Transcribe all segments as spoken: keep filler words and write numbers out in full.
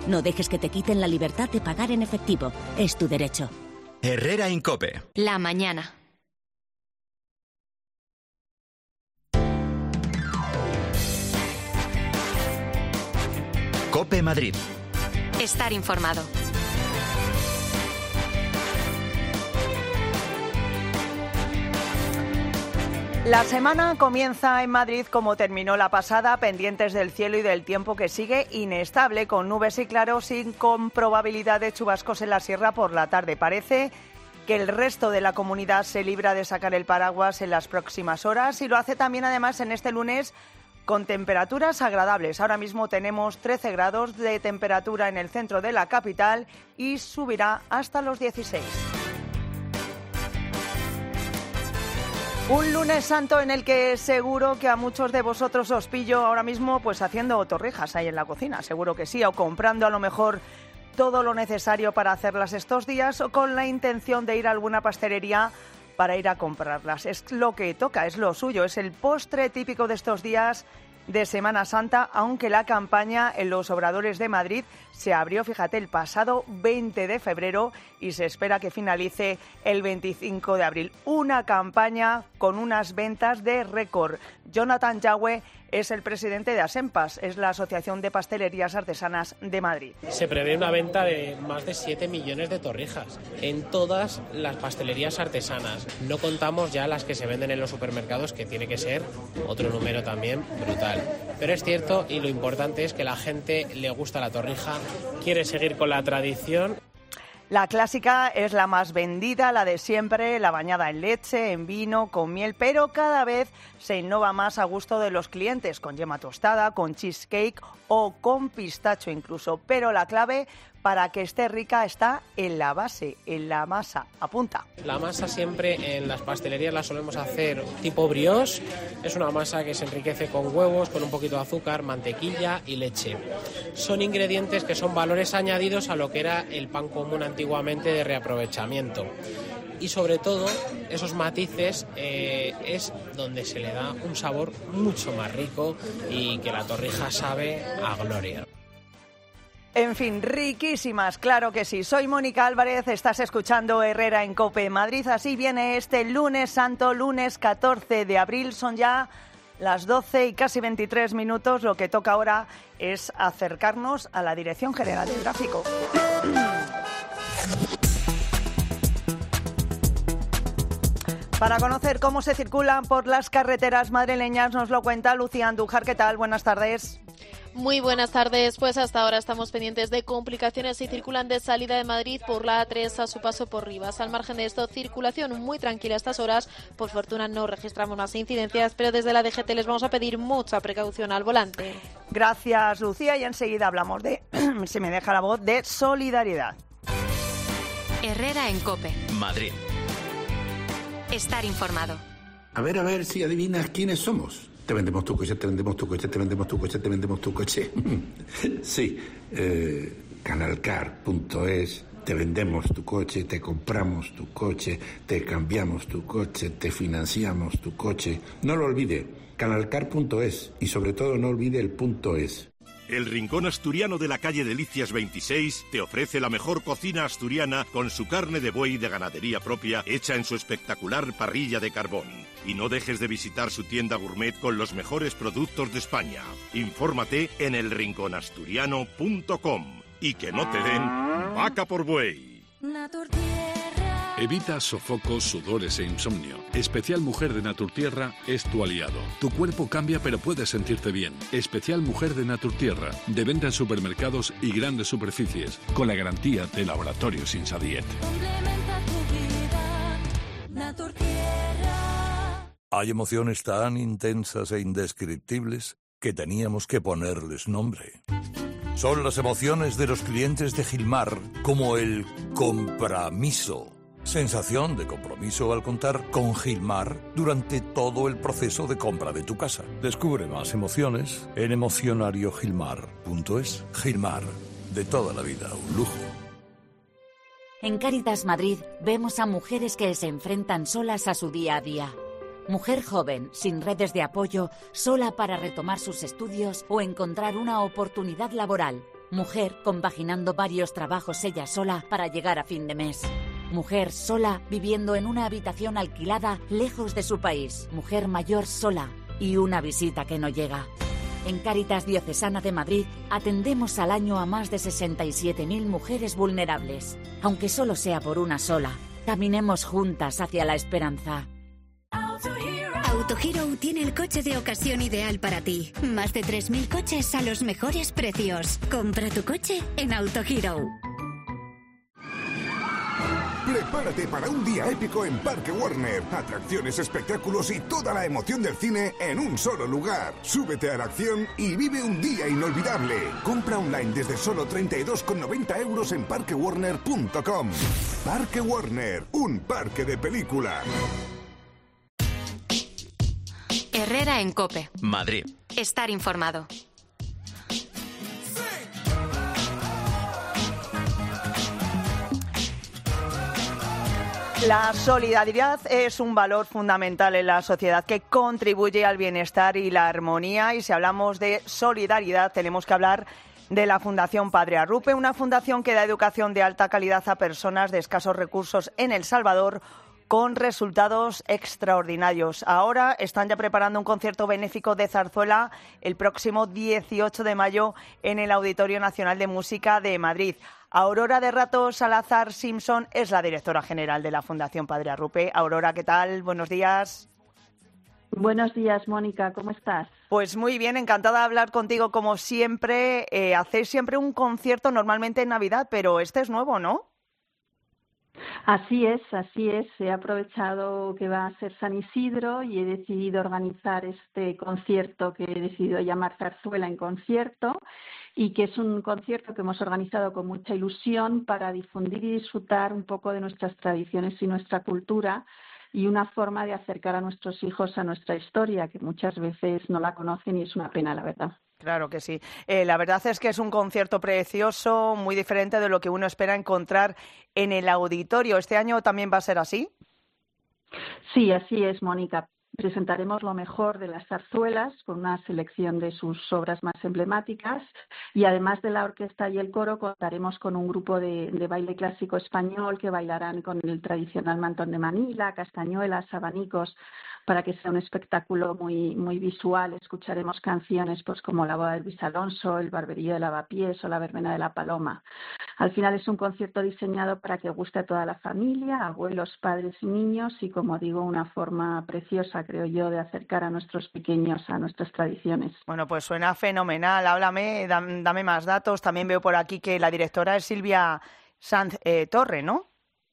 No dejes que te quiten la libertad de pagar en efectivo. Es tu derecho. Herrera en COPE. La mañana. COPE Madrid. Estar informado. La semana comienza en Madrid como terminó la pasada, pendientes del cielo y del tiempo que sigue inestable, con nubes y claros y con probabilidad de chubascos en la sierra por la tarde. Parece que el resto de la comunidad se libra de sacar el paraguas en las próximas horas y lo hace también además en este lunes con temperaturas agradables. Ahora mismo tenemos trece grados de temperatura en el centro de la capital y subirá hasta los dieciséis. Un lunes santo en el que seguro que a muchos de vosotros os pillo ahora mismo pues haciendo torrijas ahí en la cocina, seguro que sí, o comprando a lo mejor todo lo necesario para hacerlas estos días o con la intención de ir a alguna pastelería para ir a comprarlas. Es lo que toca, es lo suyo, es el postre típico de estos días de Semana Santa, aunque la campaña en los Obradores de Madrid se abrió, fíjate, el pasado veinte de febrero y se espera que finalice el veinticinco de abril. Una campaña con unas ventas de récord. Jonathan Yagüe es el presidente de ASEMPAS, es la Asociación de Pastelerías Artesanas de Madrid. Se prevé una venta de más de siete millones de torrijas en todas las pastelerías artesanas. No contamos ya las que se venden en los supermercados, que tiene que ser otro número también brutal. Pero es cierto, y lo importante es que la gente le gusta la torrija, quiere seguir con la tradición. La clásica es la más vendida, la de siempre, la bañada en leche, en vino, con miel, pero cada vez se innova más a gusto de los clientes, con yema tostada, con cheesecake o con pistacho incluso. Pero la clave para que esté rica está en la base, en la masa. Apunta. La masa siempre en las pastelerías la solemos hacer tipo brioche. Es una masa que se enriquece con huevos, con un poquito de azúcar, mantequilla y leche. Son ingredientes que son valores añadidos a lo que era el pan común antiguamente de reaprovechamiento. Y sobre todo, esos matices eh, es donde se le da un sabor mucho más rico y que la torrija sabe a gloria. En fin, riquísimas, claro que sí. Soy Mónica Álvarez, estás escuchando Herrera en COPE Madrid. Así viene este lunes santo, lunes catorce de abril. Son ya las doce y casi veintitrés minutos. Lo que toca ahora es acercarnos a la Dirección General de Tráfico. Para conocer cómo se circulan por las carreteras madrileñas nos lo cuenta Lucía Andújar. ¿Qué tal? Buenas tardes. Muy buenas tardes. Pues hasta ahora estamos pendientes de complicaciones y circulan de salida de Madrid por la A tres a su paso por Rivas. Al margen de esto, circulación muy tranquila a estas horas. Por fortuna no registramos más incidencias, pero desde la D G T les vamos a pedir mucha precaución al volante. Gracias, Lucía. Y enseguida hablamos de, si me deja la voz, de solidaridad. Herrera en COPE. Madrid. Estar informado. A ver, a ver si adivinas quiénes somos. Te vendemos tu coche, te vendemos tu coche, te vendemos tu coche, te vendemos tu coche. Sí, eh, canalcar punto es, te vendemos tu coche, te compramos tu coche, te cambiamos tu coche, te financiamos tu coche. No lo olvide, canalcar punto es y sobre todo no olvide el punto es. El Rincón Asturiano de la calle Delicias veintiséis te ofrece la mejor cocina asturiana con su carne de buey de ganadería propia hecha en su espectacular parrilla de carbón. Y no dejes de visitar su tienda gourmet con los mejores productos de España. Infórmate en el rincón asturiano punto com y que no te den vaca por buey. Evita sofocos, sudores e insomnio. Especial Mujer de Naturtierra es tu aliado. Tu cuerpo cambia pero puedes sentirte bien. Especial Mujer de Naturtierra, de venta en supermercados y grandes superficies, con la garantía de Laboratorios Insadiet. Hay emociones tan intensas e indescriptibles que teníamos que ponerles nombre. Son las emociones de los clientes de Gilmar, como el compromiso. Sensación de compromiso al contar con Gilmar durante todo el proceso de compra de tu casa. Descubre más emociones en emocionario gilmar punto es. Gilmar, de toda la vida, un lujo. En Cáritas Madrid vemos a mujeres que se enfrentan solas a su día a día. Mujer joven, sin redes de apoyo, sola para retomar sus estudios o encontrar una oportunidad laboral. Mujer compaginando varios trabajos ella sola para llegar a fin de mes. Mujer sola viviendo en una habitación alquilada lejos de su país. Mujer mayor sola y una visita que no llega. En Cáritas Diocesana de Madrid atendemos al año a más de sesenta y siete mil mujeres vulnerables. Aunque solo sea por una sola, caminemos juntas hacia la esperanza. Autohero tiene el coche de ocasión ideal para ti. Más de tres mil coches a los mejores precios. Compra tu coche en Autohero. Prepárate para un día épico en Parque Warner. Atracciones, espectáculos y toda la emoción del cine en un solo lugar. Súbete a la acción y vive un día inolvidable. Compra online desde solo treinta y dos con noventa euros en parque warner punto com. Parque Warner, un parque de películas. Herrera en COPE. Madrid. Estar informado. La solidaridad es un valor fundamental en la sociedad que contribuye al bienestar y la armonía. Y si hablamos de solidaridad, tenemos que hablar de la Fundación Padre Arrupe, una fundación que da educación de alta calidad a personas de escasos recursos en El Salvador, con resultados extraordinarios. Ahora están ya preparando un concierto benéfico de zarzuela el próximo dieciocho de mayo en el Auditorio Nacional de Música de Madrid. Aurora de Rato Salazar Simpson es la directora general de la Fundación Padre Arrupe. Aurora, ¿qué tal? Buenos días. Buenos días, Mónica, ¿cómo estás? Pues muy bien, encantada de hablar contigo como siempre. Eh, hacéis siempre un concierto normalmente en Navidad, pero este es nuevo, ¿no? Así es, así es. He aprovechado que va a ser San Isidro y he decidido organizar este concierto que he decidido llamar Zarzuela en Concierto, y que es un concierto que hemos organizado con mucha ilusión para difundir y disfrutar un poco de nuestras tradiciones y nuestra cultura, y una forma de acercar a nuestros hijos a nuestra historia, que muchas veces no la conocen y es una pena, la verdad. Claro que sí. Eh, la verdad es que es un concierto precioso, muy diferente de lo que uno espera encontrar en el auditorio. ¿Este año también va a ser así? Sí, así es, Mónica. Presentaremos lo mejor de las zarzuelas con una selección de sus obras más emblemáticas, y además de la orquesta y el coro contaremos con un grupo de, de baile clásico español que bailarán con el tradicional mantón de Manila, castañuelas, abanicos, para que sea un espectáculo muy muy visual. Escucharemos canciones pues como La boda de Luis Alonso, El barberillo de Lavapiés o La verbena de la Paloma. Al final es un concierto diseñado para que guste a toda la familia, abuelos, padres y niños, y como digo, una forma preciosa, creo yo, de acercar a nuestros pequeños a nuestras tradiciones. Bueno, pues suena fenomenal. Háblame, dame, dame más datos. También veo por aquí que la directora es Silvia Sanz eh, Torre, ¿no?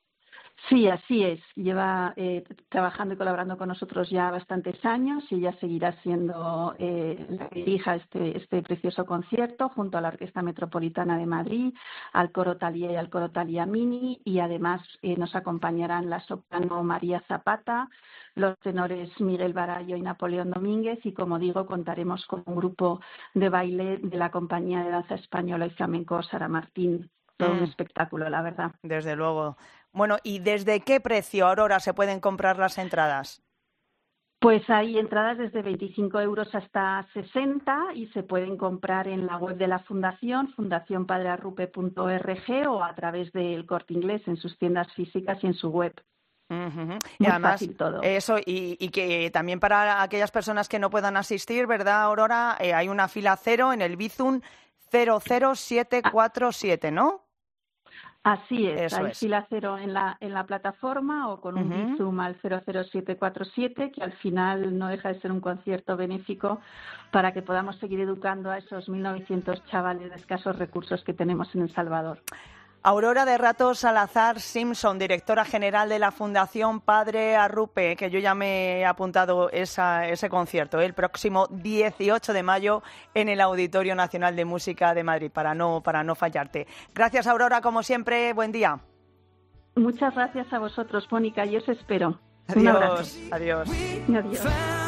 Sí, así es. Lleva eh, trabajando y colaborando con nosotros ya bastantes años, y ella seguirá siendo eh, la que dirija este, este precioso concierto junto a la Orquesta Metropolitana de Madrid, al Coro Thalía y al Coro Thalía Mini, y además eh, nos acompañarán la soprano María Zapata, los tenores Miguel Barallo y Napoleón Domínguez, y como digo, contaremos con un grupo de baile de la Compañía de Danza Española y Flamenco Sara Martín. Todo mm. un espectáculo, la verdad. Desde luego. Bueno, ¿y desde qué precio, Aurora, se pueden comprar las entradas? Pues hay entradas desde veinticinco euros hasta sesenta, y se pueden comprar en la web de la Fundación, fundación padre arrupe punto org, o a través del Corte Inglés en sus tiendas físicas y en su web. Uh-huh. Y además, todo. Eso, y, y que también para aquellas personas que no puedan asistir, ¿verdad, Aurora? Eh, hay una fila cero en el Bizum cero cero siete cuatro siete, ¿no? Así es, Eso hay es. fila cero en la en la plataforma, o con un Uh-huh. Bizum al cero cero siete cuatro siete, que al final no deja de ser un concierto benéfico para que podamos seguir educando a esos mil novecientos chavales de escasos recursos que tenemos en El Salvador. Aurora de Rato Salazar Simpson, directora general de la Fundación Padre Arrupe, que yo ya me he apuntado esa, ese concierto, ¿eh? El próximo dieciocho de mayo en el Auditorio Nacional de Música de Madrid, para no, para no fallarte. Gracias, Aurora, como siempre, buen día. Muchas gracias a vosotros, Mónica, y os espero. Adiós, Un abrazo. adiós. Adiós.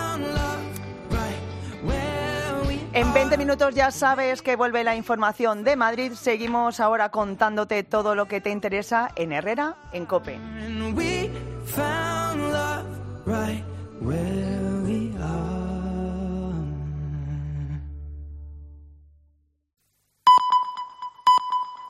En veinte minutos ya sabes que vuelve la información de Madrid. Seguimos ahora contándote todo lo que te interesa en Herrera en COPE.